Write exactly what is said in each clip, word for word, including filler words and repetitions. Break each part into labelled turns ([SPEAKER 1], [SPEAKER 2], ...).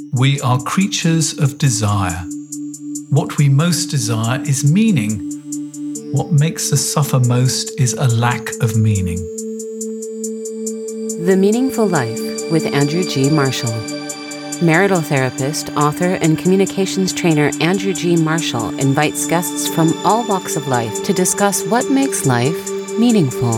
[SPEAKER 1] We are creatures of desire. What we most desire is meaning. What makes us suffer most is a lack of meaning.
[SPEAKER 2] The Meaningful Life with Andrew G. Marshall. Marital therapist, author, and communications trainer Andrew G. Marshall invites guests from all walks of life to discuss what makes life meaningful.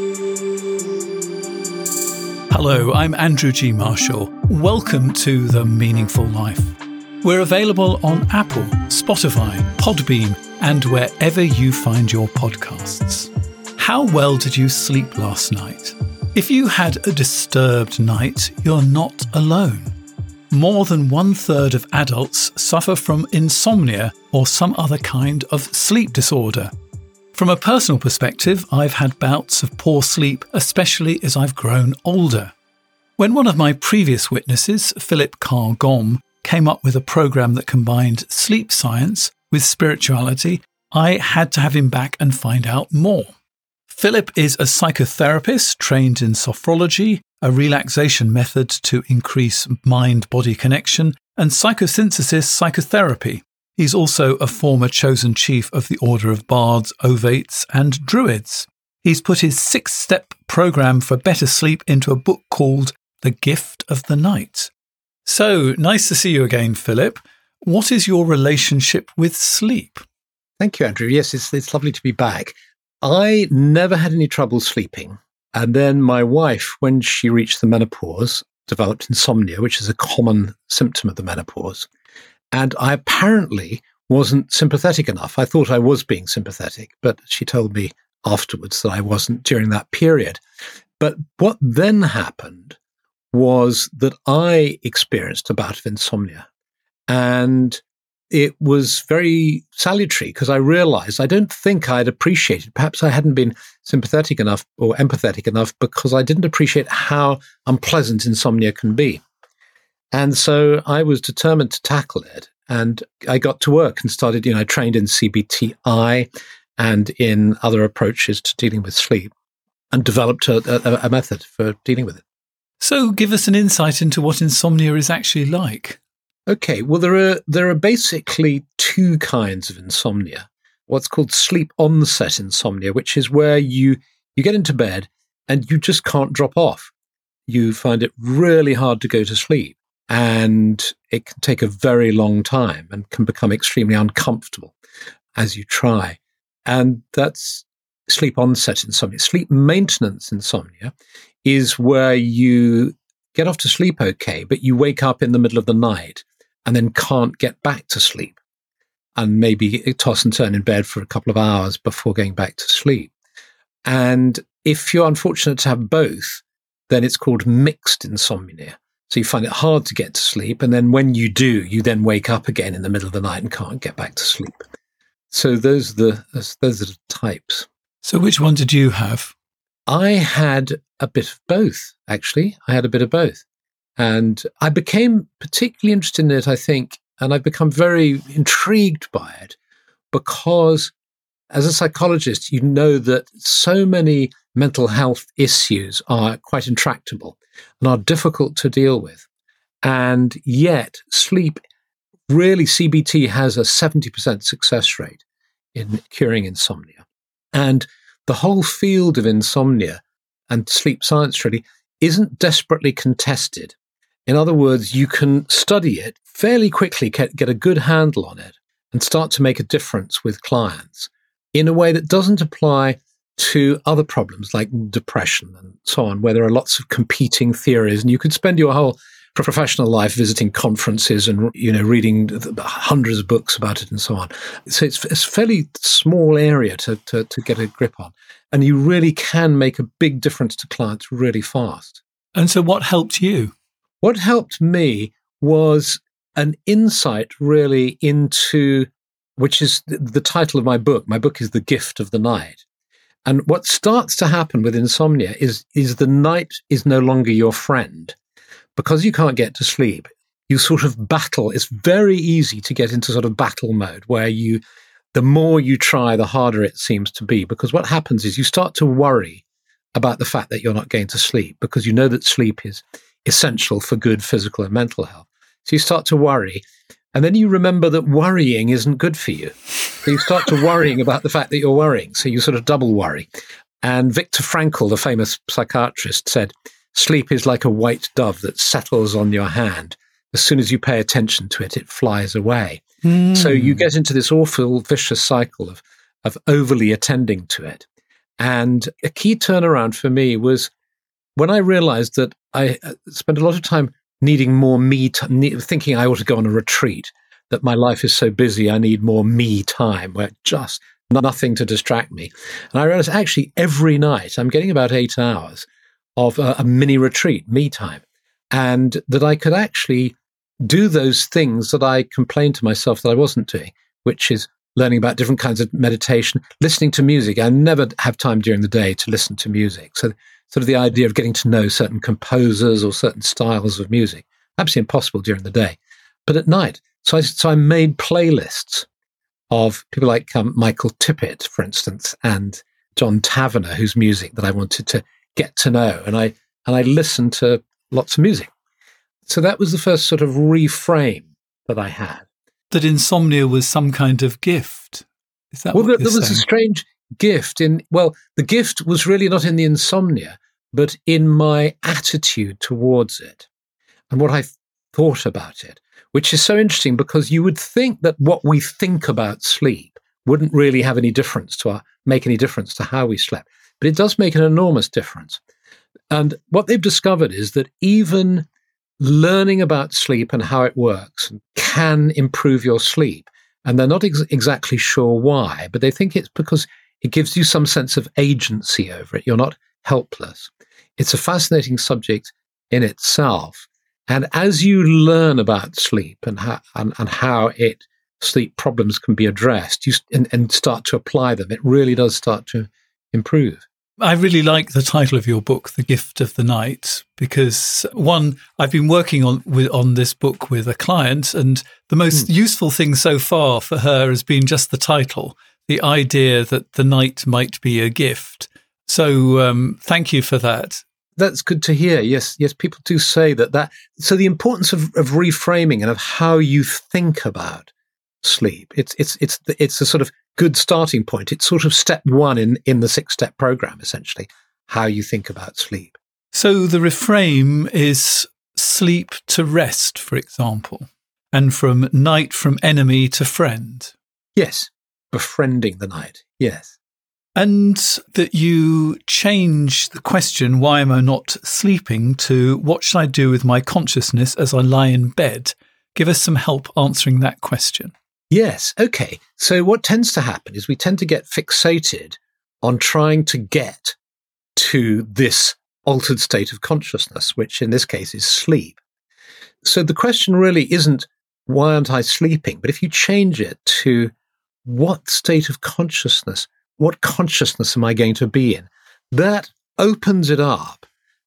[SPEAKER 1] Hello, I'm Andrew G. Marshall. Welcome to The Meaningful Life. We're available on Apple, Spotify, Podbean, and wherever you find your podcasts. How well did you sleep last night? If you had a disturbed night, you're not alone. More than one third of adults suffer from insomnia or some other kind of sleep disorder. From a personal perspective, I've had bouts of poor sleep, especially as I've grown older. When one of my previous witnesses, Philip Carr Gomm, came up with a program that combined sleep science with spirituality, I had to have him back and find out more. Philip is a psychotherapist trained in sophrology, a relaxation method to increase mind-body connection, and psychosynthesis psychotherapy. He's also a former chosen chief of the Order of Bards, Ovates, and Druids. He's put his six-step program for better sleep into a book called The Gift of the Night. So, nice to see you again, Philip. What is your relationship with sleep?
[SPEAKER 3] Thank you, Andrew. Yes, it's, it's lovely to be back. I never had any trouble sleeping. And then my wife, when she reached the menopause, developed insomnia, which is a common symptom of the menopause. And I apparently wasn't sympathetic enough. I thought I was being sympathetic, but she told me afterwards that I wasn't during that period. But what then happened was that I experienced a bout of insomnia. And it was very salutary because I realized I don't think I'd appreciated, perhaps I hadn't been sympathetic enough or empathetic enough because I didn't appreciate how unpleasant insomnia can be. And so I was determined to tackle it. And I got to work and started, you know, I trained in C B T I and in other approaches to dealing with sleep and developed a, a, a method for dealing with it.
[SPEAKER 1] So give us an insight into what insomnia is actually like.
[SPEAKER 3] Okay, well, there are there are basically two kinds of insomnia. What's called sleep onset insomnia, which is where you, you get into bed and you just can't drop off. You find it really hard to go to sleep. And it can take a very long time and can become extremely uncomfortable as you try. And that's sleep onset insomnia. Sleep maintenance insomnia is where you get off to sleep okay, but you wake up in the middle of the night and then can't get back to sleep and maybe toss and turn in bed for a couple of hours before going back to sleep. And if you're unfortunate to have both, then it's called mixed insomnia. So you find it hard to get to sleep. And then when you do, you then wake up again in the middle of the night and can't get back to sleep. So those are the, those are the types.
[SPEAKER 1] So which one did you have?
[SPEAKER 3] I had a bit of both, actually. I had a bit of both. And I became particularly interested in it, I think, and I've become very intrigued by it because as a psychologist, you know that so many mental health issues are quite intractable and are difficult to deal with. And yet, sleep, really, C B T has a seventy percent success rate in curing insomnia. And the whole field of insomnia and sleep science really isn't desperately contested. In other words, you can study it fairly quickly, get a good handle on it, and start to make a difference with clients in a way that doesn't apply to other problems like depression and so on, where there are lots of competing theories, and you could spend your whole professional life visiting conferences and, you know, reading hundreds of books about it and so on. So it's, it's a fairly small area to, to, to get a grip on, and you really can make a big difference to clients really fast.
[SPEAKER 1] And so what helped you?
[SPEAKER 3] What helped me was an insight really into, which is the title of my book. My book is The Gift of the Night. And what starts to happen with insomnia is, is the night is no longer your friend. Because you can't get to sleep, you sort of battle. It's very easy to get into sort of battle mode where you, the more you try, the harder it seems to be. Because what happens is you start to worry about the fact that you're not going to sleep because you know that sleep is essential for good physical and mental health. So you start to worry. And then you remember that worrying isn't good for you. So you start to worrying about the fact that you're worrying. So you sort of double worry. And Viktor Frankl, the famous psychiatrist, said, sleep is like a white dove that settles on your hand. As soon as you pay attention to it, it flies away. Mm. So you get into this awful vicious cycle of, of overly attending to it. And a key turnaround for me was when I realized that I spent a lot of time needing more me time, thinking I ought to go on a retreat, that my life is so busy, I need more me time, where just nothing to distract me. And I realized actually every night I'm getting about eight hours of a, a mini retreat, me time, and that I could actually do those things that I complained to myself that I wasn't doing, which is learning about different kinds of meditation, listening to music. I never have time during the day to listen to music. So sort of the idea of getting to know certain composers or certain styles of music, absolutely impossible during the day. But at night, so I, so I made playlists of people like um, Michael Tippett, for instance, and John Tavener, whose music that I wanted to get to know. And I and I listened to lots of music. So that was the first sort of reframe that I had.
[SPEAKER 1] That insomnia was some kind of gift. Is that
[SPEAKER 3] well,
[SPEAKER 1] what
[SPEAKER 3] there, there was
[SPEAKER 1] saying?
[SPEAKER 3] a strange gift in, well, the gift was really not in the insomnia, but in my attitude towards it and what I thought about it, which is so interesting because you would think that what we think about sleep wouldn't really have any difference to our, make any difference to how we slept, but it does make an enormous difference. And what they've discovered is that even learning about sleep and how it works can improve your sleep. And they're not ex- exactly sure why, but they think it's because it gives you some sense of agency over it. You're not helpless. It's a fascinating subject in itself. And as you learn about sleep and how, and, and how it sleep problems can be addressed you, and, and start to apply them, it really does start to improve.
[SPEAKER 1] I really like the title of your book, The Gift of the Night, because one, I've been working on with, on this book with a client, and the most mm. useful thing so far for her has been just the title, the idea that the night might be a gift. So um, thank you for that.
[SPEAKER 3] That's good to hear. Yes, yes, people do say that. that so the importance of, of reframing and of how you think about sleep, it's it's it's it's a sort of good starting point. It's sort of step one in, in the six-step program, essentially, how you think about sleep.
[SPEAKER 1] So the reframe is sleep to rest, for example, and from night from enemy to friend.
[SPEAKER 3] Yes, befriending the night, yes.
[SPEAKER 1] And that you change the question, why am I not sleeping, to what should I do with my consciousness as I lie in bed? Give us some help answering that question.
[SPEAKER 3] Yes. Okay. So what tends to happen is we tend to get fixated on trying to get to this altered state of consciousness, which in this case is sleep. So the question really isn't, why aren't I sleeping? But if you change it to what state of consciousness, what consciousness am I going to be in? That opens it up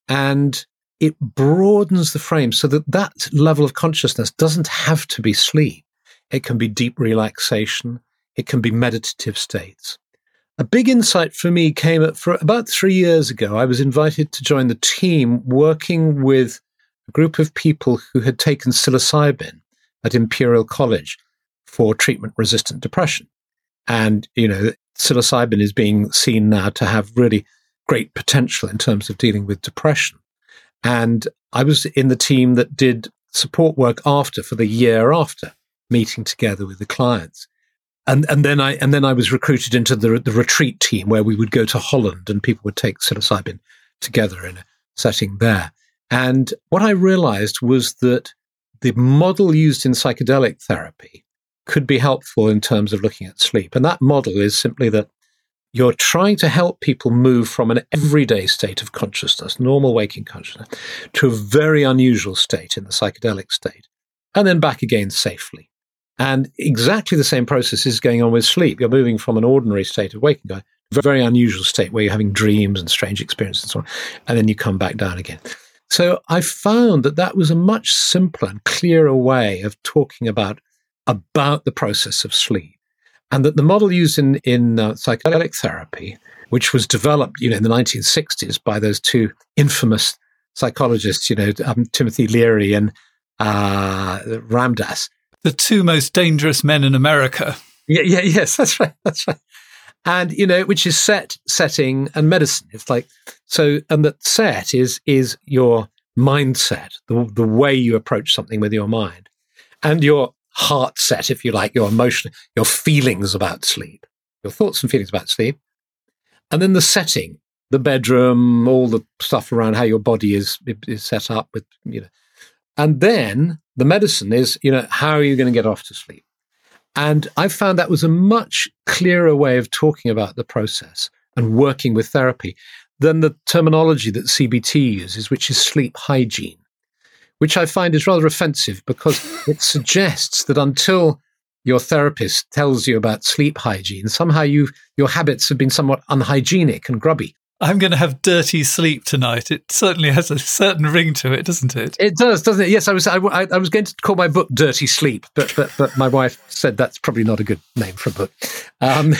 [SPEAKER 3] and it broadens the frame so that that level of consciousness doesn't have to be sleep. It can be deep relaxation. It can be meditative states. A big insight for me came at, for about three years ago. I was invited to join the team working with a group of people who had taken psilocybin at Imperial College for treatment-resistant depression. And, you know, psilocybin is being seen now to have really great potential in terms of dealing with depression. And I was in the team that did support work after, for the year after, meeting together with the clients. And and then I and then I was recruited into the the retreat team where we would go to Holland and people would take psilocybin together in a setting there. And what I realized was that the model used in psychedelic therapy could be helpful in terms of looking at sleep. And that model is simply that you're trying to help people move from an everyday state of consciousness, normal waking consciousness, to a very unusual state in the psychedelic state, and then back again safely. And exactly the same process is going on with sleep. You're moving from an ordinary state of waking to a very unusual state where you're having dreams and strange experiences and so on, and then you come back down again. So I found that that was a much simpler and clearer way of talking about, about the process of sleep. And that the model used in, in uh, psychedelic therapy, which was developed, you know, in the nineteen sixties by those two infamous psychologists, you know, um, Timothy Leary and uh, Ram Dass.
[SPEAKER 1] The two most dangerous men in America.
[SPEAKER 3] Yeah, yeah, yes, that's right, that's right. And, you know, which is set, setting, and medicine. It's like, so, and that set is is your mindset, the, the way you approach something with your mind, and your heart set, if you like, your emotion, your feelings about sleep, your thoughts and feelings about sleep. And then the setting, the bedroom, all the stuff around how your body is is set up with, you know. And then the medicine is, you know, how are you going to get off to sleep? And I found that was a much clearer way of talking about the process and working with therapy than the terminology that C B T uses, which is sleep hygiene, which I find is rather offensive because it suggests that until your therapist tells you about sleep hygiene, somehow you your habits have been somewhat unhygienic and grubby.
[SPEAKER 1] I'm going to have dirty sleep tonight. It certainly has a certain ring to it, doesn't it?
[SPEAKER 3] It does, doesn't it? Yes, I was I, I was going to call my book Dirty Sleep, but but but my wife said that's probably not a good name for a book. Um,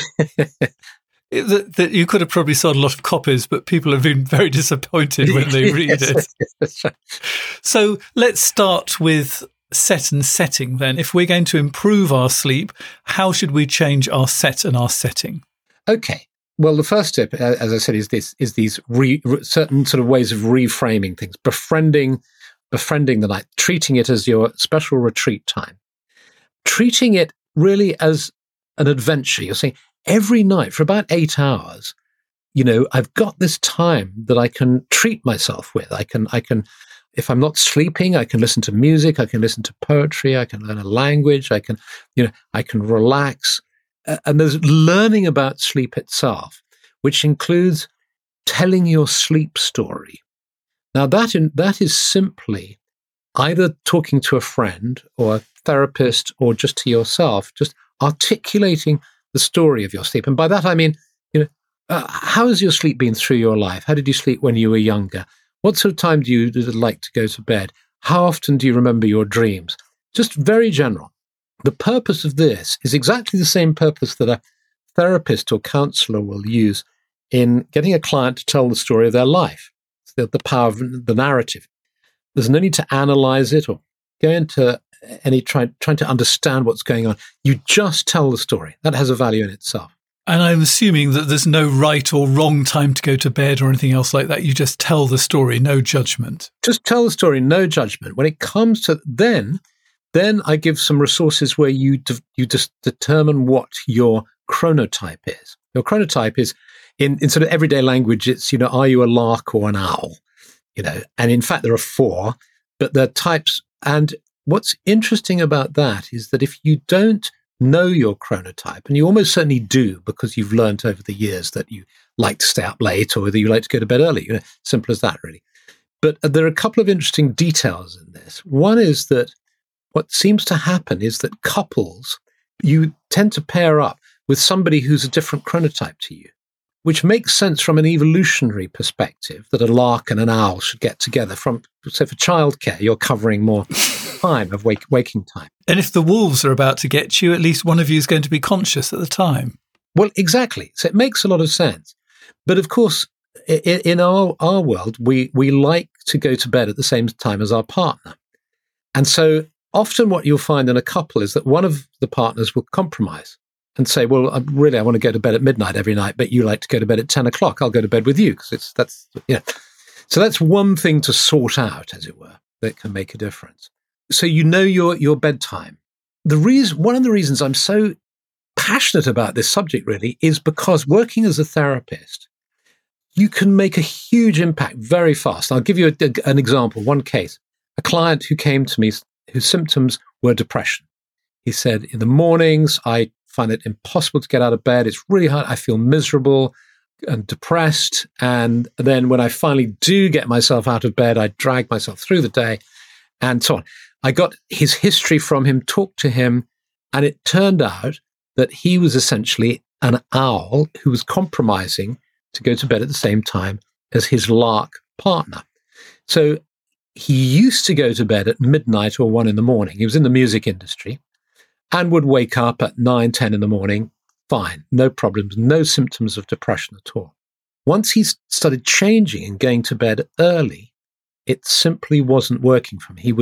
[SPEAKER 1] that, that you could have probably sold a lot of copies, but people have been very disappointed when they read
[SPEAKER 3] yes,
[SPEAKER 1] it.
[SPEAKER 3] Yes, that's right.
[SPEAKER 1] So let's start with set and setting then. If we're going to improve our sleep, how should we change our set and our setting?
[SPEAKER 3] Okay. Well, the first step, as I said, is this: is these re, certain sort of ways of reframing things, befriending, befriending the night, treating it as your special retreat time, treating it really as an adventure. You're saying every night for about eight hours, you know, I've got this time that I can treat myself with. I can, I can, if I'm not sleeping, I can listen to music, I can listen to poetry, I can learn a language, I can, you know, I can relax. Uh, and there's learning about sleep itself, which includes telling your sleep story. Now, that in, that is simply either talking to a friend or a therapist or just to yourself, just articulating the story of your sleep. And by that, I mean, you know, uh, how has your sleep been through your life? How did you sleep when you were younger? What sort of time do you like to go to bed? How often do you remember your dreams? Just very general. The purpose of this is exactly the same purpose that a therapist or counselor will use in getting a client to tell the story of their life, the, the power of the narrative. There's no need to analyze it or go into any try, trying to understand what's going on. You just tell the story. That has a value in itself.
[SPEAKER 1] And I'm assuming that there's no right or wrong time to go to bed or anything else like that. You just tell the story, no judgment.
[SPEAKER 3] Just tell the story, no judgment. When it comes to then... Then I give some resources where you de- you just determine what your chronotype is. Your chronotype is, in, in sort of everyday language, it's, you know, are you a lark or an owl? You know, and in fact, there are four, but they're types. And what's interesting about that is that if you don't know your chronotype, and you almost certainly do because you've learned over the years that you like to stay up late or that you like to go to bed early, you know, simple as that, really. But there are a couple of interesting details in this. One is that what seems to happen is that couples, you tend to pair up with somebody who's a different chronotype to you, which makes sense from an evolutionary perspective that a lark and an owl should get together. From, so for childcare, you're covering more time of wake, waking time.
[SPEAKER 1] And if the wolves are about to get you, at least one of you is going to be conscious at the time.
[SPEAKER 3] Well, exactly. So it makes a lot of sense. But of course, in, in our, our world, we, we like to go to bed at the same time as our partner. And so often what you'll find in a couple is that one of the partners will compromise and say, well, I really, I want to go to bed at midnight every night, but you like to go to bed at ten o'clock. I'll go to bed with you because it's, that's, you know. So that's one thing to sort out, as it were, that can make a difference. So you know your, your bedtime. The reason, one of the reasons I'm so passionate about this subject really is because working as a therapist, you can make a huge impact very fast. I'll give you a, a, an example, one case. A client who came to me whose symptoms were depression. He said, in the mornings, I find it impossible to get out of bed. It's really hard. I feel miserable and depressed. And then when I finally do get myself out of bed, I drag myself through the day and so on. I got his history from him, talked to him, and it turned out that he was essentially an owl who was compromising to go to bed at the same time as his lark partner. So he used to go to bed at midnight or one in the morning. He was in the music industry and would wake up at nine, ten in the morning. Fine, no problems, no symptoms of depression at all. Once he started changing and going to bed early, it simply wasn't working for him. He would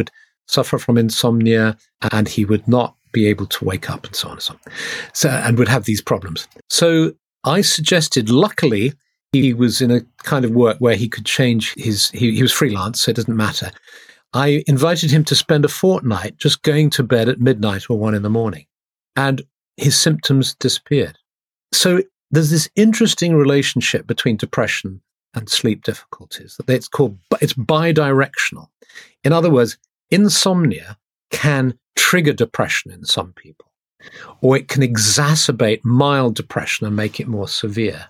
[SPEAKER 3] suffer from insomnia, and he would not be able to wake up and so on and so on. So, and would have these problems. So I suggested, luckily, he was in a kind of work where he could change his, he, he was freelance, so it doesn't matter. I invited him to spend a fortnight just going to bed at midnight or one in the morning, and his symptoms disappeared. So there's this interesting relationship between depression and sleep difficulties. It's called, it's bidirectional. In other words, insomnia can trigger depression in some people, or it can exacerbate mild depression and make it more severe.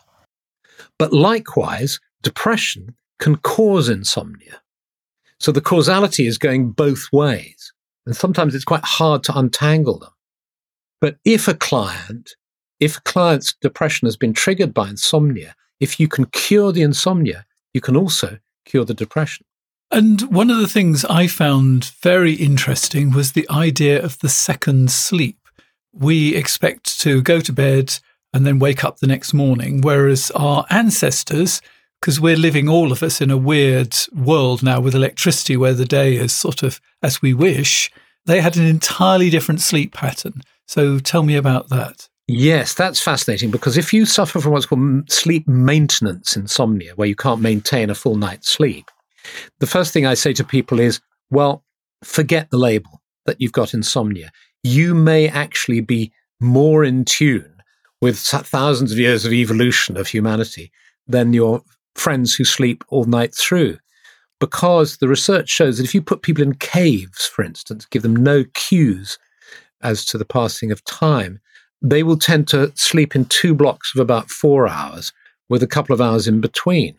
[SPEAKER 3] But likewise, depression can cause insomnia. So the causality is going both ways. And sometimes it's quite hard to untangle them. But if a client, if a client's depression has been triggered by insomnia, if you can cure the insomnia, you can also cure the depression.
[SPEAKER 1] And one of the things I found very interesting was the idea of the second sleep. We expect to go to bed and then wake up the next morning, whereas our ancestors, because we're living, all of us, in a weird world now with electricity where the day is sort of as we wish, they had an entirely different sleep pattern. So tell me about that.
[SPEAKER 3] Yes, that's fascinating, because if you suffer from what's called sleep maintenance insomnia, where you can't maintain a full night's sleep, the first thing I say to people is, well, forget the label that you've got insomnia. You may actually be more in tune with thousands of years of evolution of humanity than your friends who sleep all night through. Because the research shows that if you put people in caves, for instance, give them no cues as to the passing of time, they will tend to sleep in two blocks of about four hours with a couple of hours in between.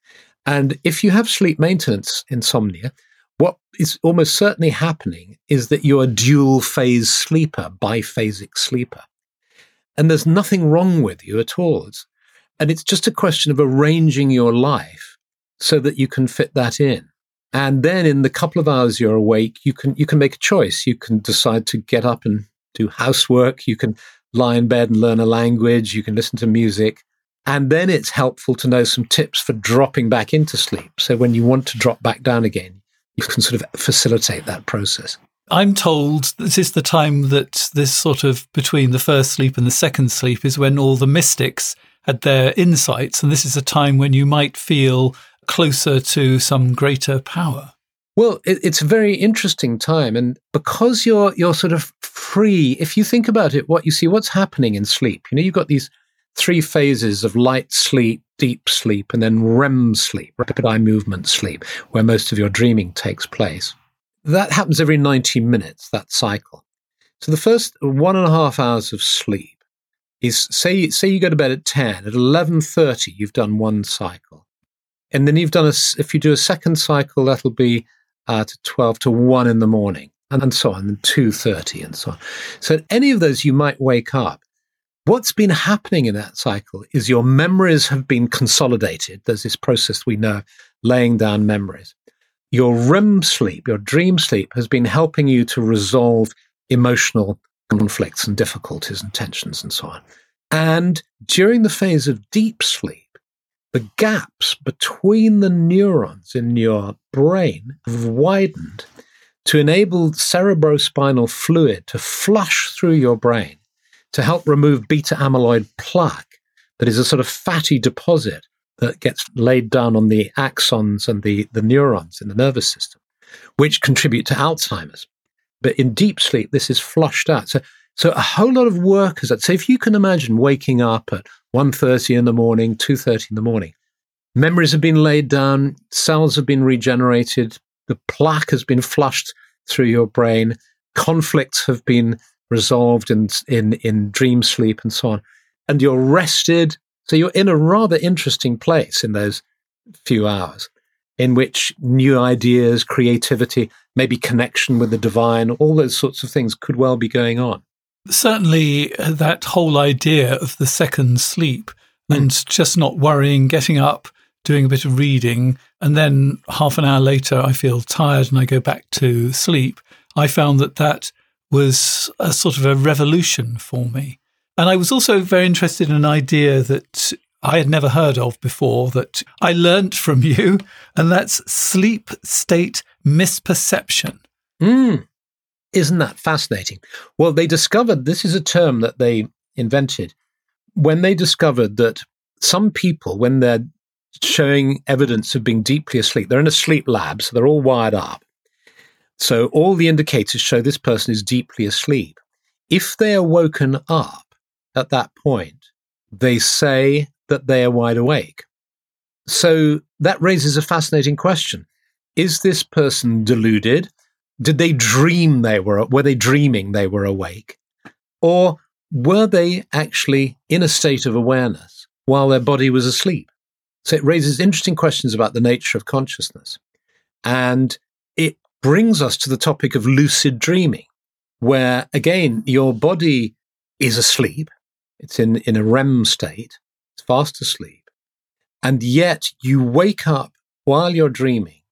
[SPEAKER 3] And if you have sleep maintenance insomnia, what is almost certainly happening is that you're a dual phase sleeper, biphasic sleeper. And there's nothing wrong with you at all. It's, and it's just a question of arranging your life so that you can fit that in. And then in the couple of hours you're awake, you can you can make a choice. You can decide to get up and do housework. You can lie in bed and learn a language. You can listen to music. And then it's helpful to know some tips for dropping back into sleep. So when you want to drop back down again, you can sort of facilitate that process.
[SPEAKER 1] I'm told this is the time that this sort of between the first sleep and the second sleep is when all the mystics had their insights. And this is a time when you might feel closer to some greater power.
[SPEAKER 3] Well, it, it's a very interesting time. And because you're you're sort of free, if you think about it, what you see, what's happening in sleep, you know, you've got these three phases of light sleep, deep sleep, and then R E M sleep, rapid eye movement sleep, where most of your dreaming takes place. That happens every ninety minutes, that cycle. So the first one and a half hours of sleep is, say, say you go to bed at ten, at eleven thirty, you've done one cycle. And then you've done a, if you do a second cycle, that'll be uh, to twelve to one in the morning, and, and so on, and two thirty and so on. So at any of those, you might wake up. What's been happening in that cycle is your memories have been consolidated. There's this process we know, laying down memories. Your R E M sleep, your dream sleep, has been helping you to resolve emotional conflicts and difficulties and tensions and so on. And during the phase of deep sleep, the gaps between the neurons in your brain have widened to enable cerebrospinal fluid to flush through your brain to help remove beta amyloid plaque that is a sort of fatty deposit that gets laid down on the axons and the, the neurons in the nervous system, which contribute to Alzheimer's. But in deep sleep, this is flushed out. So, so a whole lot of work is that. So if you can imagine waking up at one thirty in the morning, two thirty in the morning, memories have been laid down, cells have been regenerated, the plaque has been flushed through your brain, conflicts have been resolved in, in, in dream sleep and so on, and you're rested. So you're in a rather interesting place in those few hours in which new ideas, creativity, maybe connection with the divine, all those sorts of things could well be going on.
[SPEAKER 1] Certainly that whole idea of the second sleep mm. and just not worrying, getting up, doing a bit of reading, and then half an hour later I feel tired and I go back to sleep. I found that that was a sort of a revolution for me. And I was also very interested in an idea that I had never heard of before that I learnt from you, and that's sleep state misperception.
[SPEAKER 3] Mm, isn't that fascinating? Well, they discovered, this is a term that they invented, when they discovered that some people, when they're showing evidence of being deeply asleep, they're in a sleep lab, so they're all wired up. So all the indicators show this person is deeply asleep. If they are woken up at that point, they say that they are wide awake. So that raises a fascinating question. Is this person deluded? Did they dream they were, were they dreaming they were awake? Or were they actually in a state of awareness while their body was asleep? So it raises interesting questions about the nature of consciousness. And it brings us to the topic of lucid dreaming, where, again, your body is asleep. It's in, in a R E M state. It's fast asleep. And yet you wake up while you're dreaming,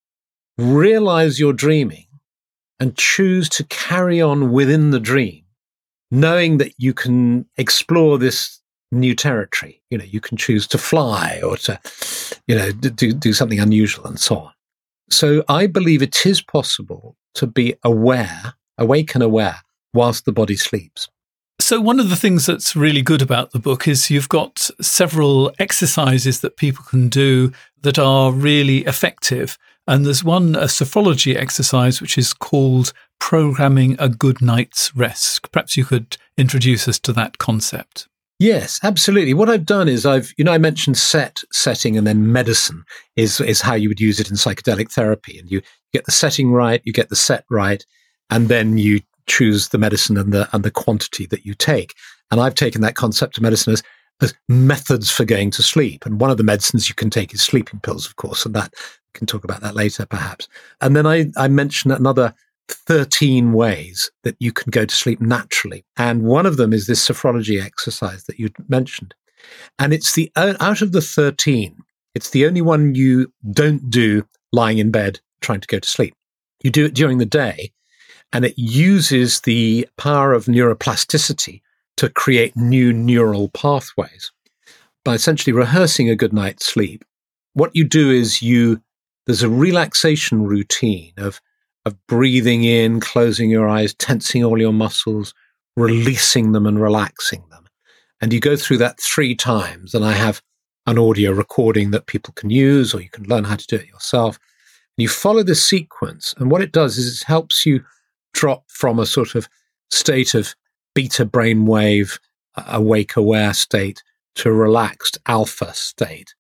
[SPEAKER 3] realize you're dreaming, and choose to carry on within the dream, knowing that you can explore this new territory. You know, you can choose to fly or to, you know, do, do something unusual and so on. So I believe it is possible to be aware, awake and aware, whilst the body sleeps.
[SPEAKER 1] So one of the things that's really good about the book is you've got several exercises that people can do that are really effective. And there's one, a sophrology exercise, which is called Programming a Good Night's Rest. Perhaps you could introduce us to that concept.
[SPEAKER 3] Yes, absolutely. What I've done is I've, you know, I mentioned set, setting, and then medicine is, is how you would use it in psychedelic therapy. And you get the setting right, you get the set right, and then you choose the medicine and the and the quantity that you take. And I've taken that concept of medicine as, as methods for going to sleep. And one of the medicines you can take is sleeping pills, of course, and that we can talk about that later, perhaps. And then I, I mentioned another thirteen ways that you can go to sleep naturally. And one of them is this sophrology exercise that you mentioned. And it's the, out of the thirteen, it's the only one you don't do lying in bed trying to go to sleep. You do it during the day, and it uses the power of neuroplasticity to create new neural pathways. By essentially rehearsing a good night's sleep, what you do is you, there's a relaxation routine of of breathing in, closing your eyes, tensing all your muscles, releasing them and relaxing them. And you go through that three times. And I have an audio recording that people can use, or you can learn how to do it yourself. And you follow this sequence. And what it does is it helps you drop from a sort of state of beta brainwave, awake aware state, to a relaxed alpha state.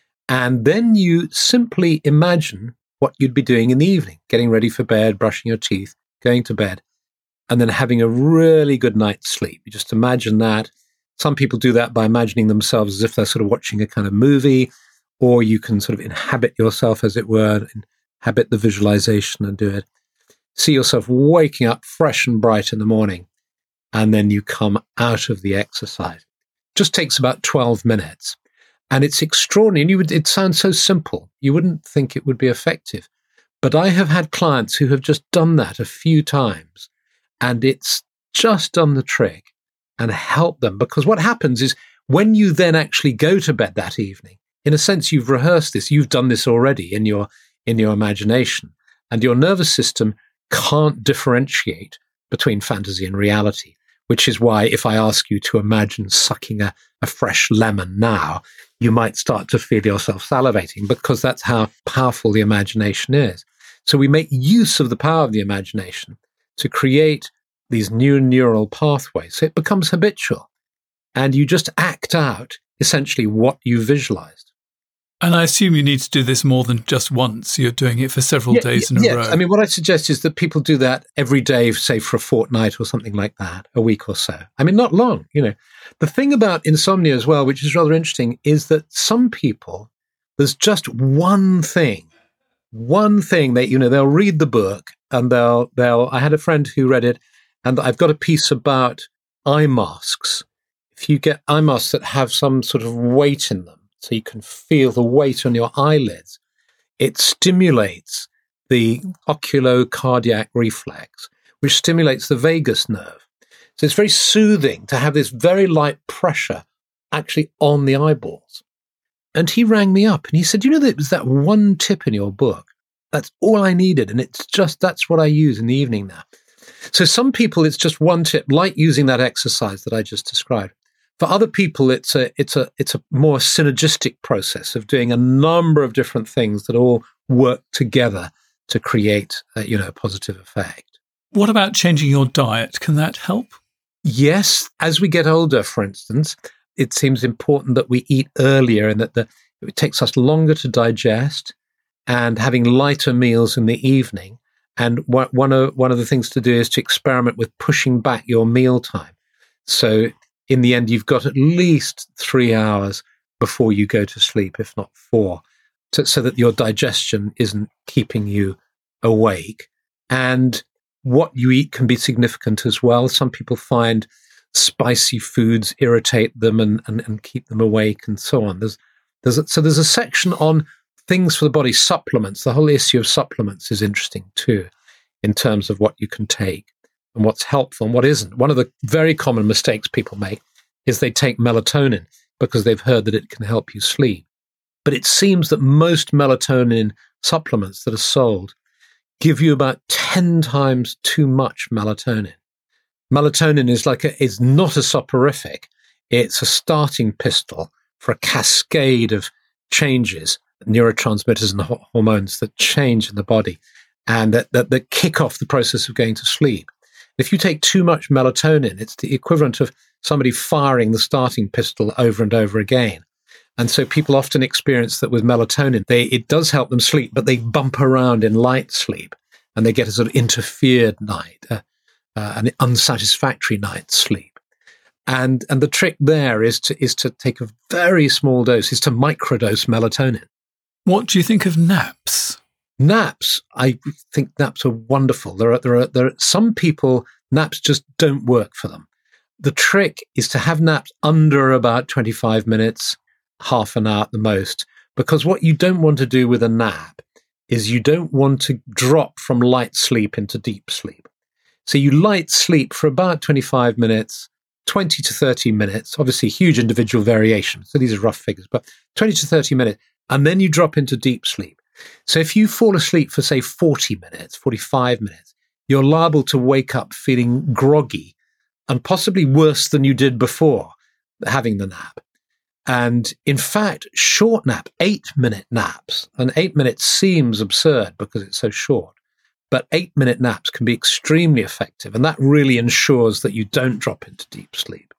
[SPEAKER 3] And then you simply imagine what you'd be doing in the evening, getting ready for bed, brushing your teeth, going to bed, and then having a really good night's sleep. You just imagine that. Some people do that by imagining themselves as if they're sort of watching a kind of movie, or you can sort of inhabit yourself, as it were, inhabit the visualization and do it. See yourself waking up fresh and bright in the morning, and then you come out of the exercise. It just takes about twelve minutes. And it's extraordinary. And you would, it sounds so simple. You wouldn't think it would be effective. But I have had clients who have just done that a few times, and it's just done the trick and helped them. Because what happens is when you then actually go to bed that evening, in a sense, you've rehearsed this. You've done this already in your, in your imagination. And your nervous system can't differentiate between fantasy and reality, which is why if I ask you to imagine sucking a, a fresh lemon now, you might start to feel yourself salivating, because that's how powerful the imagination is. So we make use of the power of the imagination to create these new neural pathways. So it becomes habitual, and you just act out essentially what you visualized.
[SPEAKER 1] And I assume you need to do this more than just once. You're doing it for several
[SPEAKER 3] yeah,
[SPEAKER 1] days in
[SPEAKER 3] yeah.
[SPEAKER 1] a row.
[SPEAKER 3] I mean, what I suggest is that people do that every day, say for a fortnight or something like that, a week or so. I mean, not long, you know. The thing about insomnia as well, which is rather interesting, is that some people, there's just one thing, one thing that, you know, they'll read the book and they'll, they'll, I had a friend who read it, and I've got a piece about eye masks. If you get eye masks that have some sort of weight in them, so you can feel the weight on your eyelids, it stimulates the oculocardiac reflex, which stimulates the vagus nerve. So it's very soothing to have this very light pressure actually on the eyeballs. And he rang me up and he said, you know, there was that one tip in your book That's all I needed. And it's just, that's what I use in the evening now. So some people, it's just one tip, like using that exercise that I just described. For other people, it's a, it's a, it's a more synergistic process of doing a number of different things that all work together to create, a, you know, a positive effect.
[SPEAKER 1] What about changing your diet? Can that help?
[SPEAKER 3] Yes. As we get older, for instance, it seems important that we eat earlier and that the, it takes us longer to digest, and having lighter meals in the evening. And one of, one of the things to do is to experiment with pushing back your meal time. So in the end, you've got at least three hours before you go to sleep, if not four, to, so that your digestion isn't keeping you awake. And what you eat can be significant as well. Some people find spicy foods irritate them and, and, and keep them awake and so on. There's, there's a, so there's a section on things for the body, supplements. The whole issue of supplements is interesting too, in terms of what you can take and what's helpful and what isn't. One of the very common mistakes people make is they take melatonin because they've heard that it can help you sleep. But it seems that most melatonin supplements that are sold give you about ten times too much melatonin. Melatonin is like a, is not a soporific. It's a starting pistol for a cascade of changes, neurotransmitters and ho- hormones that change in the body and that, that, that kick off the process of going to sleep. If you take too much melatonin, it's the equivalent of somebody firing the starting pistol over and over again. And so people often experience that with melatonin, they, it does help them sleep, but they bump around in light sleep and they get a sort of interfered night, uh, uh, an unsatisfactory night's sleep. And and the trick there is to is to take a very small dose, is to microdose melatonin.
[SPEAKER 1] What do you think of naps?
[SPEAKER 3] Naps, I think naps are wonderful. There are there are there are some people, naps just don't work for them. The trick is to have naps under about twenty-five minutes, half an hour at the most, because what you don't want to do with a nap is you don't want to drop from light sleep into deep sleep. So you light sleep for about twenty-five minutes, twenty to thirty minutes, obviously huge individual variation. So these are rough figures, but twenty to thirty minutes, and then you drop into deep sleep. So if you fall asleep for, say, forty minutes, forty-five minutes, you're liable to wake up feeling groggy and possibly worse than you did before having the nap. And in fact, short nap, eight-minute naps, and eight minutes seems absurd because it's so short, but eight-minute naps can be extremely effective, and that really ensures that you don't drop into deep sleep.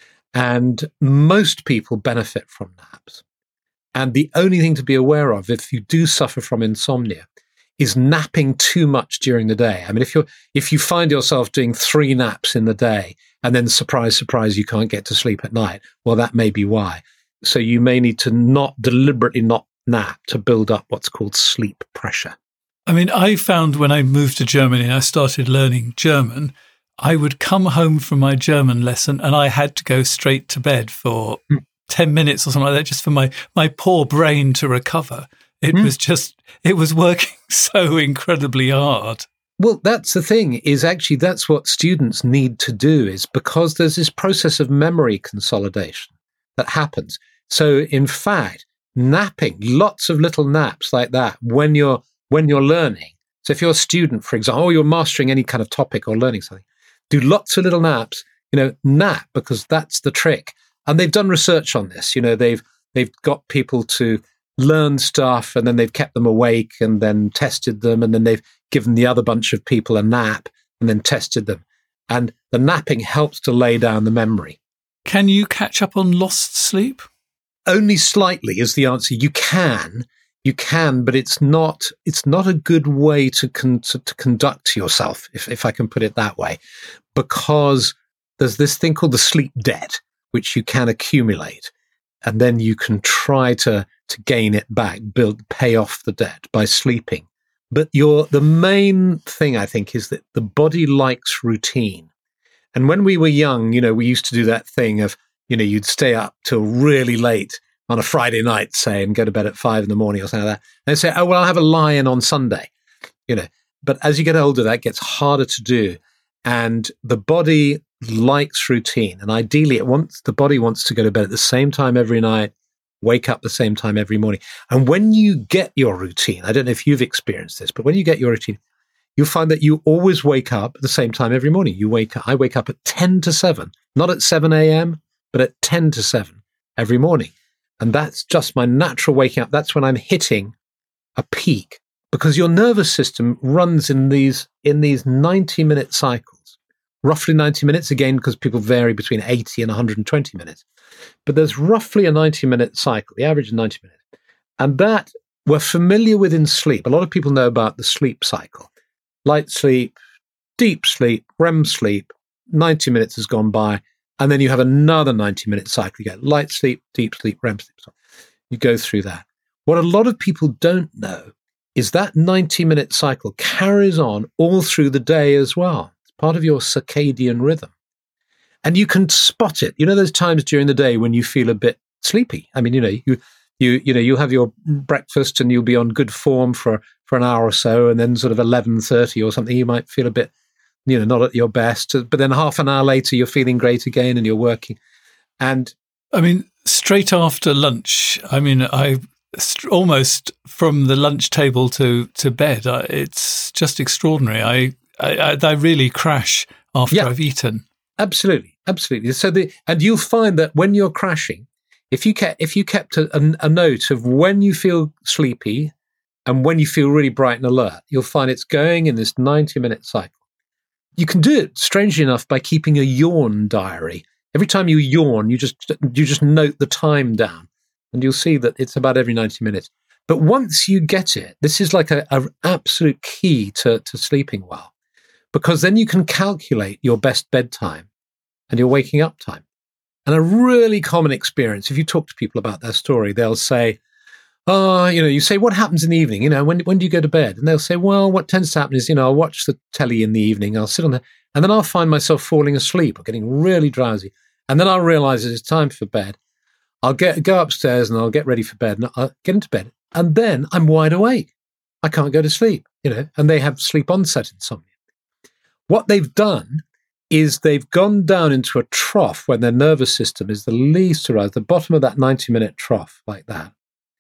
[SPEAKER 3] And most people benefit from naps. And the only thing to be aware of, if you do suffer from insomnia, is napping too much during the day. I mean, if you're if you find yourself doing three naps in the day, and then surprise, surprise, you can't get to sleep at night, well, that may be why. So you may need to not deliberately not nap to build up what's called sleep pressure.
[SPEAKER 1] I mean, I found when I moved to Germany and I started learning German, I would come home from my German lesson and I had to go straight to bed for mm. ten minutes or something like that, just for my, my poor brain to recover. It mm. was just, it was working so incredibly hard.
[SPEAKER 3] Well, that's the thing, is actually that's what students need to do, is because there's this process of memory consolidation that happens. So in fact, napping, lots of little naps like that when you're when you're learning. So if you're a student, for example, or you're mastering any kind of topic or learning something, do lots of little naps, you know, nap, because that's the trick. And they've done research on this. You know, they've they've got people to learn stuff and then they've kept them awake and then tested them, and then they've given the other bunch of people a nap and then tested them. And the napping helps to lay down the memory.
[SPEAKER 1] Can you catch up on lost sleep?
[SPEAKER 3] Only slightly is the answer. You can, you can, but it's not. It's not a good way to con- to, to conduct yourself, if if I can put it that way, because there's this thing called the sleep debt, which you can accumulate, and then you can try to to gain it back, build, pay off the debt by sleeping. But your the main thing, I think, is that the body likes routine. And when we were young, you know, we used to do that thing of, you know, you'd stay up till really late on a Friday night, say, and go to bed at five in the morning or something like that. And they say, oh, well, I'll have a lie-in on Sunday, you know. But as you get older, that gets harder to do. And the body likes routine. And ideally, it wants the body wants to go to bed at the same time every night, wake up the same time every morning. And when you get your routine, I don't know if you've experienced this, but when you get your routine, you'll find that you always wake up at the same time every morning. You wake up, I wake up at ten to seven, not at seven a.m., but at ten to seven every morning. And that's just my natural waking up. That's when I'm hitting a peak, because your nervous system runs in these in these ninety minute cycles, roughly ninety minutes, again, because people vary between eighty and one hundred twenty minutes. But there's roughly a ninety minute cycle, the average is ninety minutes. And that we're familiar with in sleep. A lot of people know about the sleep cycle. Light sleep, deep sleep, R E M sleep, ninety minutes has gone by, and then you have another ninety minute cycle. You get light sleep, deep sleep, R E M sleep. So you go through that. What a lot of people don't know is that ninety minute cycle carries on all through the day as well. It's part of your circadian rhythm. And you can spot it. You know, those times during the day when you feel a bit sleepy. I mean, you know, you you you know, you'll have your breakfast and you'll be on good form for, for an hour or so, and then sort of eleven thirty or something, you might feel a bit, you know, not at your best. But then half an hour later, you're feeling great again and you're working. And
[SPEAKER 1] I mean, straight after lunch, I mean, I almost from the lunch table to, to bed, I, it's just extraordinary. I, I, I really crash after yeah. I've eaten.
[SPEAKER 3] Absolutely, absolutely. So the and you'll find that when you're crashing, if you kept if you kept a, a, a note of when you feel sleepy and when you feel really bright and alert, you'll find it's going in this ninety minute cycle. You can do it, strangely enough, by keeping a yawn diary. Every time you yawn, you just you just note the time down, and you'll see that it's about every ninety minutes. But once you get it, this is like a, a absolute key to, to sleeping well, because then you can calculate your best bedtime and your waking up time. And a really common experience, if you talk to people about their story, they'll say, oh, you know, you say, what happens in the evening? You know, when when do you go to bed? And they'll say, well, what tends to happen is, you know, I'll watch the telly in the evening, I'll sit on there, and then I'll find myself falling asleep or getting really drowsy. And then I'll realize it's time for bed. I'll get go upstairs and I'll get ready for bed and I'll get into bed. And then I'm wide awake. I can't go to sleep, you know, and they have sleep onset insomnia. What they've done is they've gone down into a trough when their nervous system is the least aroused, the bottom of that ninety minute trough like that.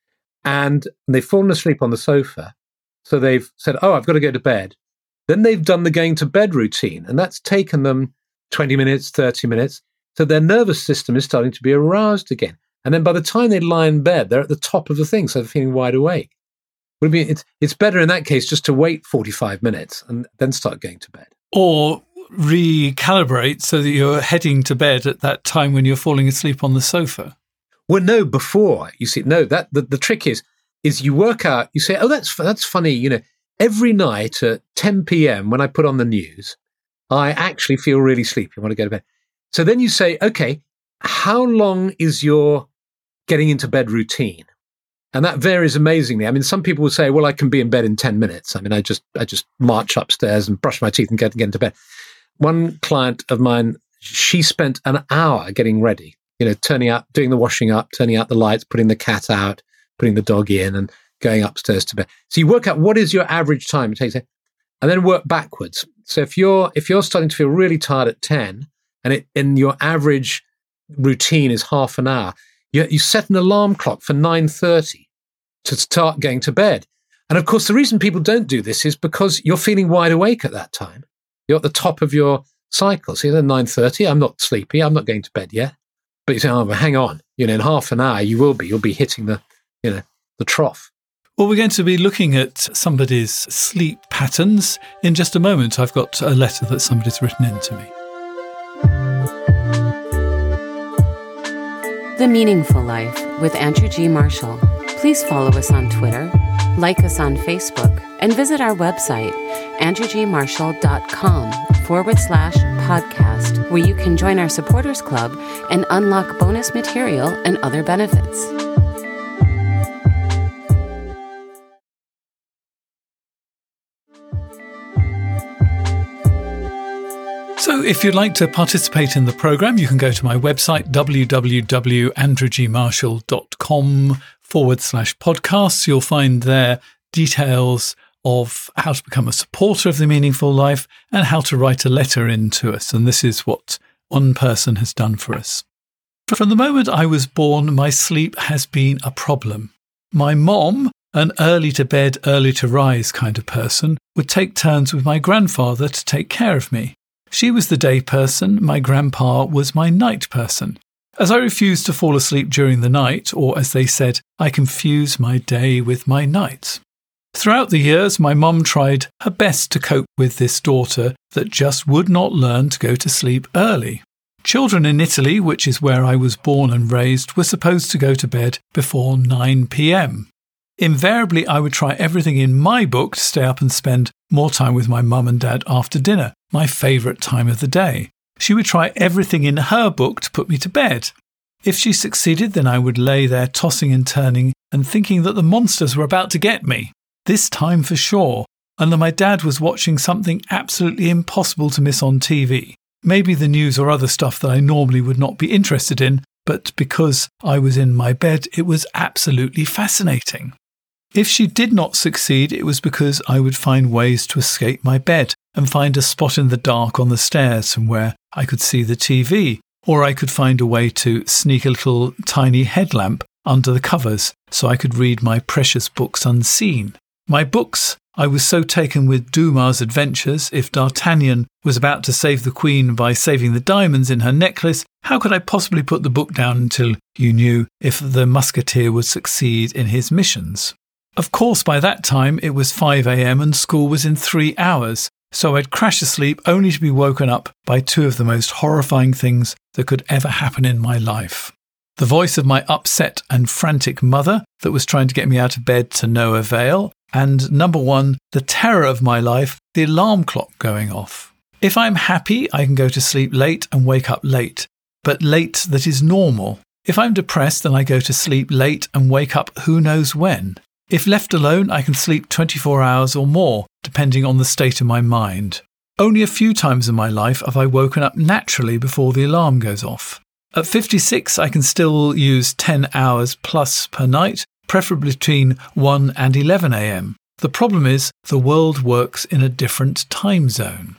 [SPEAKER 3] And they've fallen asleep on the sofa. So they've said, oh, I've got to go to bed. Then they've done the going to bed routine, and that's taken them twenty minutes, thirty minutes. So their nervous system is starting to be aroused again. And then by the time they lie in bed, they're at the top of the thing, so they're feeling wide awake. Would it be, it's, it's better in that case just to wait forty-five minutes and then start going to bed.
[SPEAKER 1] Or recalibrate so that you're heading to bed at that time when you're falling asleep on the sofa.
[SPEAKER 3] Well, no, before. You see, no, that the, the trick is, is you work out, you say, oh, that's that's funny. You know, every night at ten p.m. when I put on the news, I actually feel really sleepy. I want to go to bed. So then you say, okay, how long is your getting into bed routine? And that varies amazingly. I mean, some people will say, well, I can be in bed in ten minutes. I mean, I just I just march upstairs and brush my teeth and get, get into bed. One client of mine, she spent an hour getting ready, you know, turning out, doing the washing up, turning out the lights, putting the cat out, putting the dog in and going upstairs to bed. So you work out what is your average time it takes, and then work backwards. So if you're if you're starting to feel really tired at ten and it and your average routine is half an hour, you, you set an alarm clock for nine thirty to start going to bed. And of course, the reason people don't do this is because you're feeling wide awake at that time. You're at the top of your cycle. So you're at nine thirty, I'm not sleepy, I'm not going to bed yet. But you say, oh, but hang on, you know, in half an hour you will be. You'll be hitting the, you know, the trough.
[SPEAKER 1] Well, we're going to be looking at somebody's sleep patterns in just a moment. I've got a letter that somebody's written in to me.
[SPEAKER 2] The Meaningful Life with Andrew G. Marshall. Please follow us on Twitter, like us on Facebook, and visit our website, andrewgmarshall.com forward slash podcast, where you can join our supporters club and unlock bonus material and other benefits.
[SPEAKER 1] So if you'd like to participate in the programme, you can go to my website, www.andrewgmarshall.com forward slash podcasts. You'll find there details of how to become a supporter of The Meaningful Life and how to write a letter in to us. And this is what one person has done for us. From the moment I was born, my sleep has been a problem. My mom, an early to bed, early to rise kind of person, would take turns with my grandfather to take care of me. She was the day person, my grandpa was my night person. As I refused to fall asleep during the night, or as they said, I confuse my day with my night. Throughout the years, my mum tried her best to cope with this daughter that just would not learn to go to sleep early. Children in Italy, which is where I was born and raised, were supposed to go to bed before nine p.m. Invariably, I would try everything in my book to stay up and spend more time with my mum and dad after dinner, my favourite time of the day. She would try everything in her book to put me to bed. If she succeeded, then I would lay there tossing and turning and thinking that the monsters were about to get me. This time for sure, and that my dad was watching something absolutely impossible to miss on T V. Maybe the news or other stuff that I normally would not be interested in, but because I was in my bed, it was absolutely fascinating. If she did not succeed, it was because I would find ways to escape my bed and find a spot in the dark on the stairs from where I could see the T V, or I could find a way to sneak a little tiny headlamp under the covers so I could read my precious books unseen. My books, I was so taken with Dumas' adventures. If D'Artagnan was about to save the Queen by saving the diamonds in her necklace, how could I possibly put the book down until you knew if the musketeer would succeed in his missions? Of course, by that time it was five a.m. and school was in three hours, so I'd crash asleep only to be woken up by two of the most horrifying things that could ever happen in my life. The voice of my upset and frantic mother that was trying to get me out of bed to no avail, and number one, the terror of my life, the alarm clock going off. If I'm happy, I can go to sleep late and wake up late, but late that is normal. If I'm depressed, then I go to sleep late and wake up who knows when. If left alone, I can sleep twenty-four hours or more, depending on the state of my mind. Only a few times in my life have I woken up naturally before the alarm goes off. At fifty-six, I can still use ten hours plus per night, preferably between one and eleven a.m. The problem is the world works in a different time zone.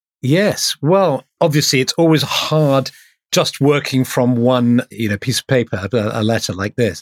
[SPEAKER 3] Yes. Well, obviously, it's always hard just working from one, you know, piece of paper, a, a letter like this.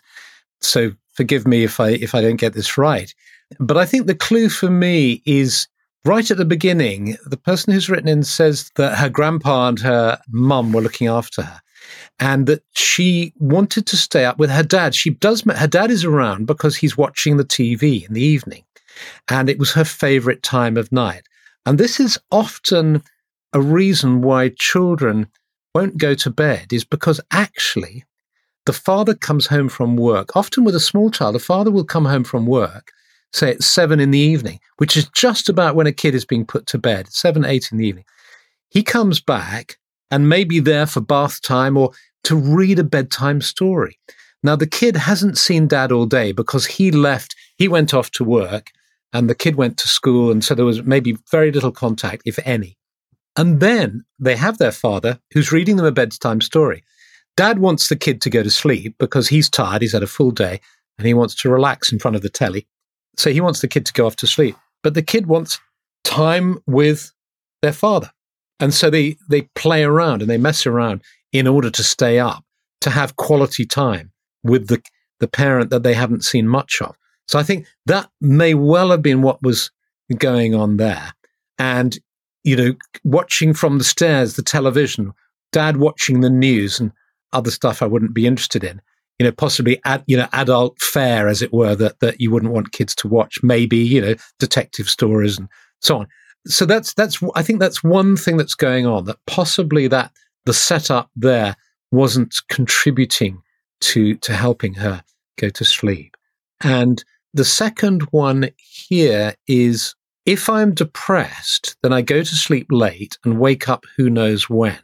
[SPEAKER 3] So forgive me if I if I don't get this right. But I think the clue for me is right at the beginning. The person who's written in says that her grandpa and her mum were looking after her, and that she wanted to stay up with her dad. She does. Her dad is around because he's watching the T V in the evening, and it was her favorite time of night. And this is often a reason why children won't go to bed, is because actually the father comes home from work. Often with a small child, the father will come home from work, say at seven in the evening, which is just about when a kid is being put to bed, seven, eight in the evening. He comes back and may be there for bath time or to read a bedtime story. Now, the kid hasn't seen dad all day because he left, he went off to work and the kid went to school. And so there was maybe very little contact, if any. And then they have their father who's reading them a bedtime story. Dad wants the kid to go to sleep because he's tired, he's had a full day, and he wants to relax in front of the telly. So he wants the kid to go off to sleep. But the kid wants time with their father. And so they, they play around and they mess around in order to stay up, to have quality time with the, the parent that they haven't seen much of. So I think that may well have been what was going on there. And, you know, watching from the stairs, the television, dad watching the news and other stuff I wouldn't be interested in, you know, possibly, ad, you know, adult fare, as it were, that, that you wouldn't want kids to watch, maybe, you know, detective stories and so on. So that's, that's, I think that's one thing that's going on, that possibly that the setup there wasn't contributing to, to helping her go to sleep. And the second one here is, if I'm depressed, then I go to sleep late and wake up who knows when.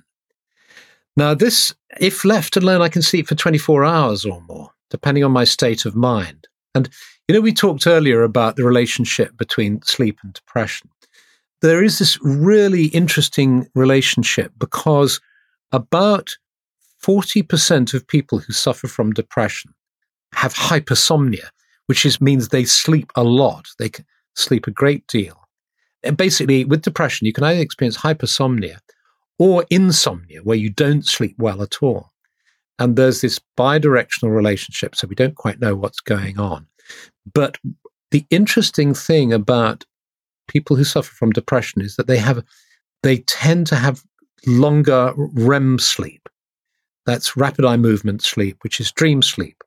[SPEAKER 3] Now, this, if left alone, I can sleep for twenty-four hours or more, depending on my state of mind. And, you know, we talked earlier about the relationship between sleep and depression. There is this really interesting relationship because about forty percent of people who suffer from depression have hypersomnia, which is, means they sleep a lot. They can sleep a great deal. And basically, with depression, you can either experience hypersomnia or insomnia, where you don't sleep well at all. and there's this bidirectional relationship, so we don't quite know what's going on. But the interesting thing about people who suffer from depression is that they have, they tend to have longer R E M sleep. That's rapid eye movement sleep, which is dream sleep.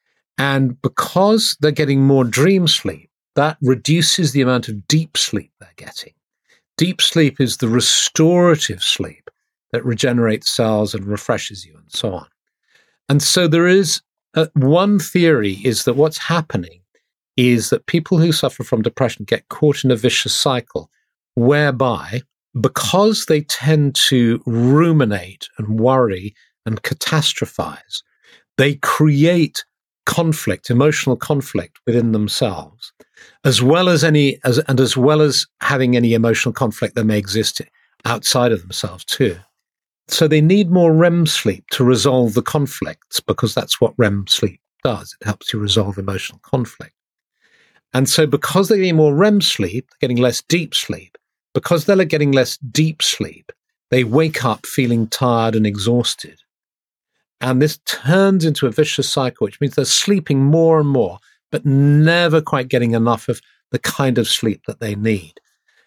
[SPEAKER 3] And because they're getting more dream sleep, that reduces the amount of deep sleep they're getting. Deep sleep is the restorative sleep that regenerates cells and refreshes you and so on. And so there is uh, one theory is that what's happening is that people who suffer from depression get caught in a vicious cycle whereby, because they tend to ruminate and worry and catastrophize, they create conflict, emotional conflict within themselves, as well as any, as, and as well as having any emotional conflict that may exist outside of themselves too. So they need more R E M sleep to resolve the conflicts, because that's what R E M sleep does. It helps you resolve emotional conflict. And so because they're getting more R E M sleep, they're getting less deep sleep. Because they're getting less deep sleep, they wake up feeling tired and exhausted. And this turns into a vicious cycle, which means they're sleeping more and more, but never quite getting enough of the kind of sleep that they need.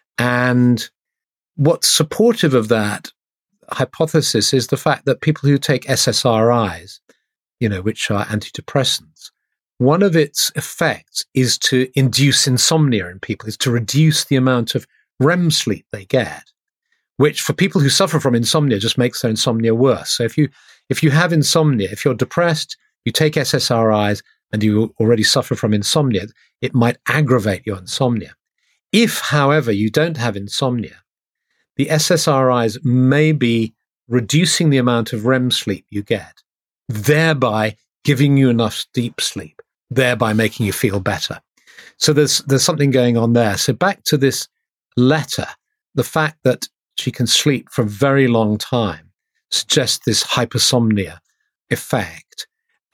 [SPEAKER 3] And what's supportive of that hypothesis is the fact that people who take S S R Is, you know, which are antidepressants, one of its effects is to induce insomnia in people, is to reduce the amount of R E M sleep they get, which for people who suffer from insomnia just makes their insomnia worse. So if you if you have insomnia, if you're depressed, you take S S R Is and you already suffer from insomnia, it might aggravate your insomnia. If, however, you don't have insomnia, the S S R Is may be reducing the amount of R E M sleep you get, thereby giving you enough deep sleep, thereby making you feel better. So there's there's something going on there. So back to this letter, the fact that she can sleep for a very long time suggests this hypersomnia effect.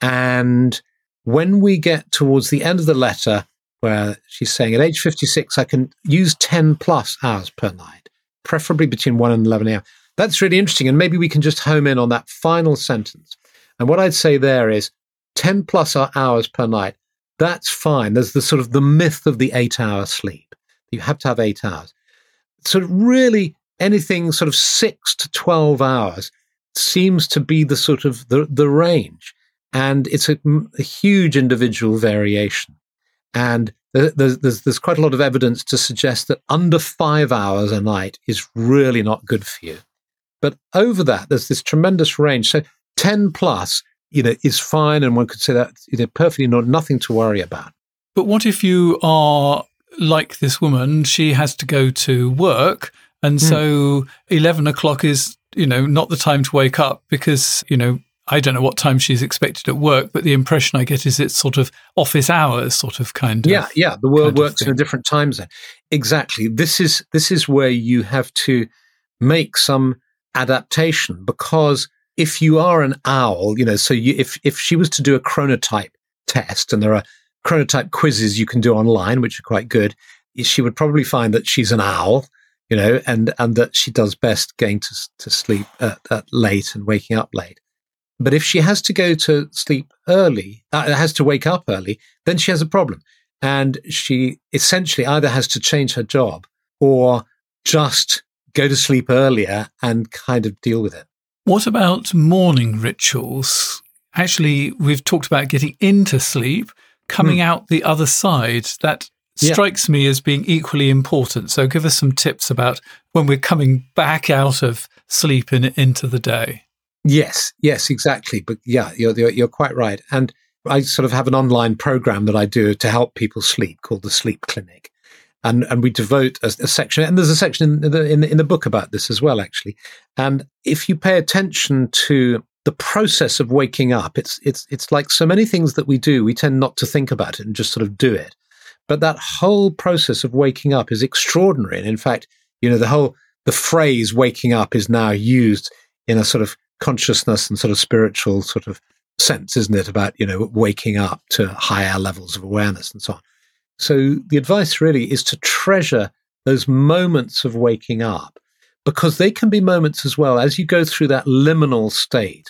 [SPEAKER 3] And when we get towards the end of the letter, where she's saying at age fifty-six, I can use ten plus hours per night, preferably between one and eleven a.m. That's really interesting. And maybe we can just home in on that final sentence. And what I'd say there is ten plus hours per night. That's fine. There's the sort of the myth of the eight hour sleep. You have to have eight hours. So really anything sort of six to twelve hours seems to be the sort of the, the range. And it's a, a huge individual variation. And there's, there's, there's quite a lot of evidence to suggest that under five hours a night is really not good for you. But over that, there's this tremendous range. So ten plus, you know, is fine. And one could say that, you know, perfectly not, nothing to worry about.
[SPEAKER 1] But what if you are like this woman? She has to go to work. And mm. so eleven o'clock is, you know, not the time to wake up because, you know, I don't know what time she's expected at work, but the impression I get is it's sort of office hours, sort of kind of.
[SPEAKER 3] Yeah, yeah. The world works in a different time zone. Exactly. This is this is where you have to make some adaptation, because if you are an owl, you know, so you, if if she was to do a chronotype test, and there are chronotype quizzes you can do online, which are quite good, she would probably find that she's an owl, you know, and and that she does best going to to sleep at, at late and waking up late. But if she has to go to sleep early, uh, has to wake up early, then she has a problem. And she essentially either has to change her job or just go to sleep earlier and kind of deal with it.
[SPEAKER 1] What about morning rituals? Actually, we've talked about getting into sleep, coming mm. out the other side. That strikes yeah. me as being equally important. So give us some tips about when we're coming back out of sleep and into the day.
[SPEAKER 3] Yes, yes, exactly. But yeah, you're, you're you're quite right. And I sort of have an online program that I do to help people sleep called the Sleep Clinic, and and we devote a, a section. And there's a section in the, in the in the book about this as well, actually. And if you pay attention to the process of waking up, it's it's it's like so many things that we do. We tend not to think about it and just sort of do it. But that whole process of waking up is extraordinary. And in fact, you know, the whole the phrase "waking up" is now used in a sort of consciousness and sort of spiritual sort of sense, isn't it, about, you know, waking up to higher levels of awareness and so on. So the advice really is to treasure those moments of waking up, because they can be moments as well as you go through that liminal state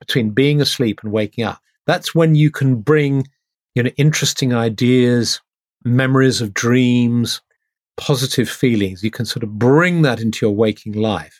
[SPEAKER 3] between being asleep and waking up. That's when you can bring, you know, interesting ideas, memories of dreams, positive feelings. You can sort of bring that into your waking life.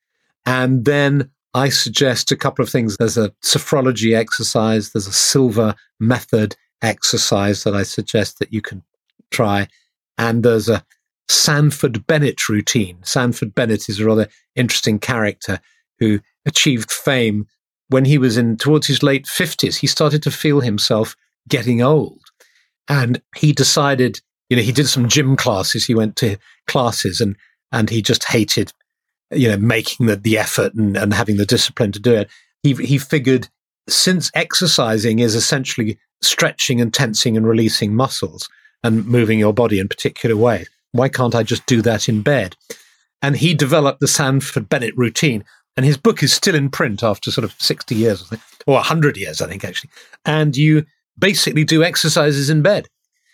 [SPEAKER 3] And then I suggest a couple of things. There's a sophrology exercise. There's a silver method exercise that I suggest that you can try. And there's a Sanford Bennett routine. Sanford Bennett is a rather interesting character who achieved fame when he was in towards his late fifties. He started to feel himself getting old. And he decided, you know, he did some gym classes. He went to classes and, and he just hated, you know, making the, the effort and, and having the discipline to do it. He, he figured since exercising is essentially stretching and tensing and releasing muscles and moving your body in particular ways, why can't I just do that in bed? And he developed the Sanford Bennett routine. And his book is still in print after sort of sixty years, or one hundred years, I think, actually. And you basically do exercises in bed.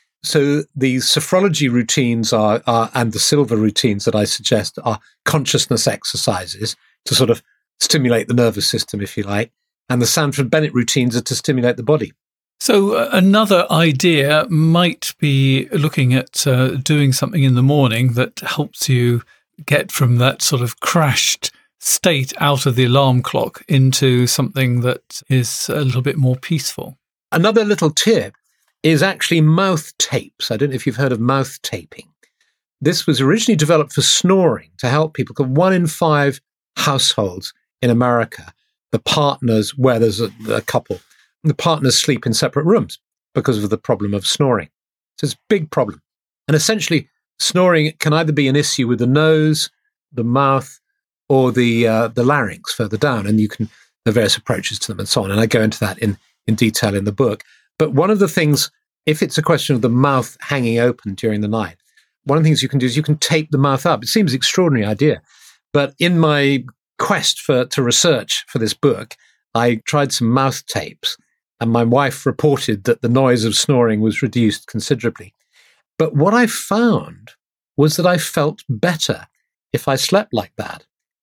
[SPEAKER 3] So the sophrology routines are, are, and the silver routines that I suggest are consciousness exercises to sort of stimulate the nervous system, if you like. And the Sanford Bennett routines are to stimulate the body.
[SPEAKER 1] So uh, another idea might be looking at uh, doing something in the morning that helps you get from that sort of crashed state out of the alarm clock into something that is a little bit more peaceful.
[SPEAKER 3] Another little tip is actually mouth tapes. I don't know if you've heard of mouth taping. This was originally developed for snoring to help people. Because one in five households in America, the partners, where there's a, a couple, the partners sleep in separate rooms because of the problem of snoring. So it's a big problem. And essentially, snoring can either be an issue with the nose, the mouth, or the uh, the larynx further down, and you can the various approaches to them and so on. And I go into that in, in detail in the book. But one of the things, if it's a question of the mouth hanging open during the night, one of the things you can do is you can tape the mouth up. It seems an extraordinary idea. But in my quest for to research for this book, I tried some mouth tapes, and my wife reported that the noise of snoring was reduced considerably. But what I found was that I felt better if I slept like that.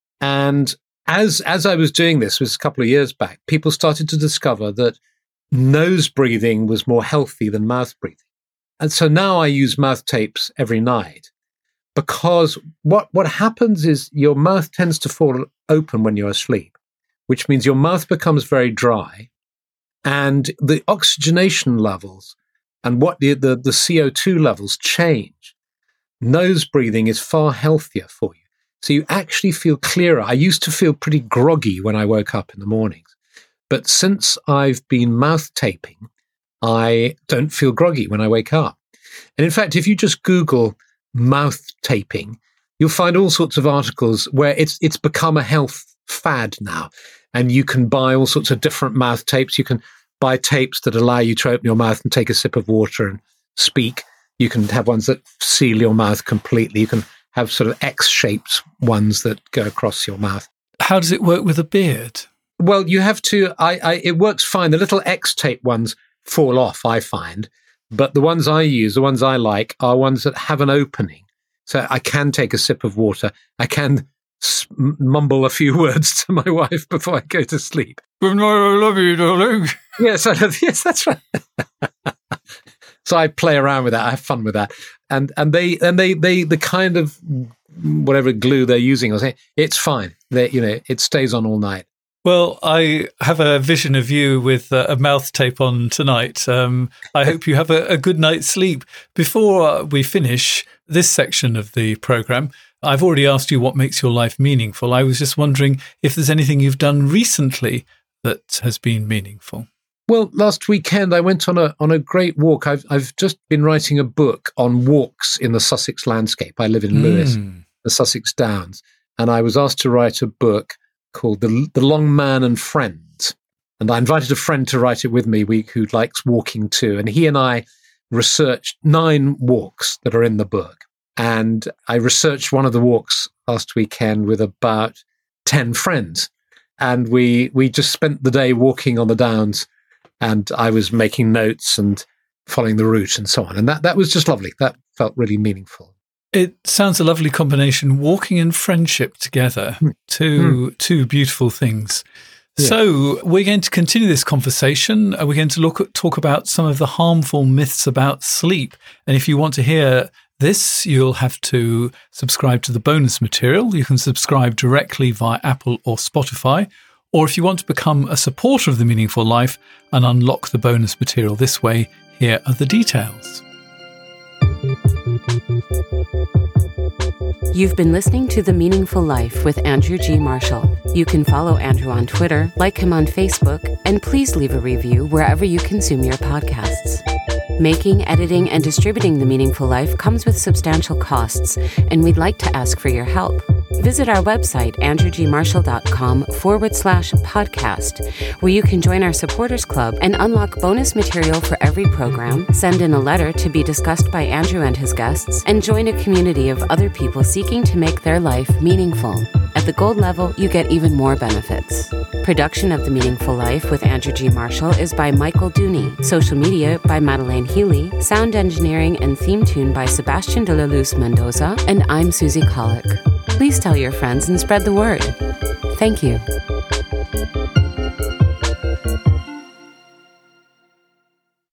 [SPEAKER 3] And as as I was doing this, was a couple of years back, people started to discover that nose breathing was more healthy than mouth breathing. And so now I use mouth tapes every night because what, what happens is your mouth tends to fall open when you're asleep, which means your mouth becomes very dry and the oxygenation levels and what the, the, the C O two levels change. Nose breathing is far healthier for you. So you actually feel clearer. I used to feel pretty groggy when I woke up in the mornings. But since I've been mouth taping, I don't feel groggy when I wake up. And in fact, if you just Google mouth taping, you'll find all sorts of articles where it's it's become a health fad now. And you can buy all sorts of different mouth tapes. You can buy tapes that allow you to open your mouth and take a sip of water and speak. You can have ones that seal your mouth completely. You can have sort of X-shaped ones that go across your mouth.
[SPEAKER 1] How does it work with a beard?
[SPEAKER 3] Well, you have to, I, I, it works fine. The little X-tape ones fall off, I find. But the ones I use, the ones I like, are ones that have an opening. So I can take a sip of water. I can s- mumble a few words to my wife before I go to sleep.
[SPEAKER 1] Good night, I love you, darling.
[SPEAKER 3] Yes, I love, yes, that's right. So I play around with that. I have fun with that. And and they and they they the kind of whatever glue they're using, I say it's fine. They, you know, it stays on all night.
[SPEAKER 1] Well, I have a vision of you with uh, a mouth tape on tonight. Um, I hope you have a, a good night's sleep. Before we finish this section of the program, I've already asked you what makes your life meaningful. I was just wondering if there's anything you've done recently that has been meaningful.
[SPEAKER 3] Well, last weekend I went on a on a great walk. I've I've just been writing a book on walks in the Sussex landscape. I live in Lewes, mm. the Sussex Downs, and I was asked to write a book called The The Long Man and Friends. And I invited a friend to write it with me, we, who likes walking too. And he and I researched nine walks that are in the book. And I researched one of the walks last weekend with about ten friends. And we we just spent the day walking on the Downs. And I was making notes and following the route and so on. And that, that was just lovely. That felt really meaningful.
[SPEAKER 1] It sounds a lovely combination, walking and friendship together, mm. two mm. two beautiful things.
[SPEAKER 3] Yeah.
[SPEAKER 1] So we're going to continue this conversation. We're going to look at, talk about some of the harmful myths about sleep. And if you want to hear this, you'll have to subscribe to the bonus material. You can subscribe directly via Apple or Spotify. Or if you want to become a supporter of The Meaningful Life and unlock the bonus material this way, here are the details.
[SPEAKER 2] You've been listening to The Meaningful Life with Andrew G. Marshall. You can follow Andrew on Twitter, like him on Facebook, and please leave a review wherever you consume your podcasts. Making, editing, and distributing The Meaningful Life comes with substantial costs, and we'd like to ask for your help. Visit our website, andrewgmarshall.com forward slash podcast, where you can join our supporters club and unlock bonus material for every program, send in a letter to be discussed by Andrew and his guests, and join a community of other people seeking to make their life meaningful. At the gold level, you get even more benefits. Production of The Meaningful Life with Andrew G. Marshall is by Michael Dooney, social media by Madeleine Healy, sound engineering and theme tune by Sebastian de la Luz Mendoza, and I'm Susie Colick. Please tell your friends and spread the word. Thank you.